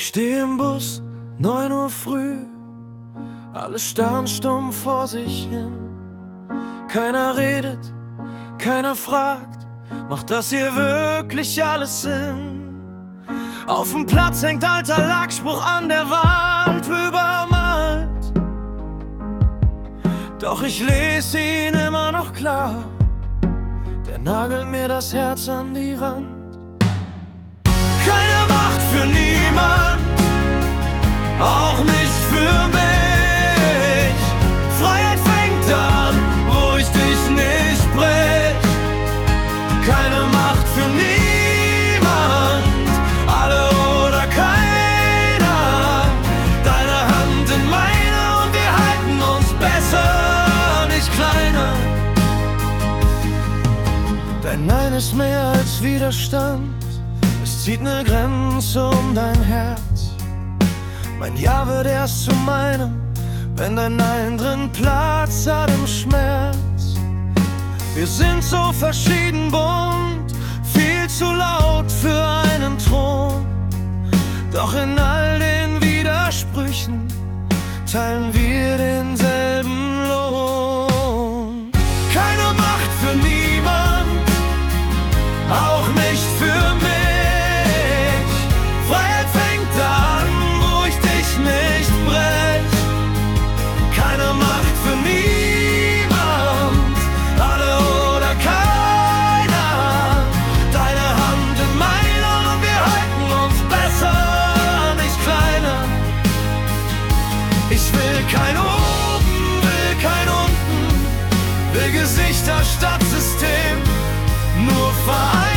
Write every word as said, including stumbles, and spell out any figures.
Ich stehe im Bus, neun Uhr früh, alle starren stumm vor sich hin. Keiner redet, keiner fragt, macht das hier wirklich alles Sinn? Auf dem Platz hängt alter Lackspruch an der Wand, übermalt. Doch ich lese ihn immer noch klar, der nagelt mir das Herz an die Wand. Keine Macht für niemand, auch nicht für mich. Freiheit fängt an, wo ich dich nicht brech. Keine Macht für niemand, alle oder keiner. Deine Hand in meine und wir halten uns besser, nicht kleiner. Dein Nein ist mehr als Widerstand, es zieht ne Grenze um dein Herz. Mein Ja wird erst zu meinem, wenn dein Nein drin Platz hat im Schmerz. Wir sind so verschieden bunt, viel zu laut für einen Thron. Doch in all den Widersprüchen teilen wir denselben Lohn. Keine Macht für niemand, auch nicht für mich. Freiheit fängt an, wo ich dich nicht brech. Keine Macht für niemand, alle oder keiner. Deine Hand in meiner und wir halten uns besser, nicht kleiner. Ich will kein oben, will kein unten, will Gesichter statt System, nur Verein.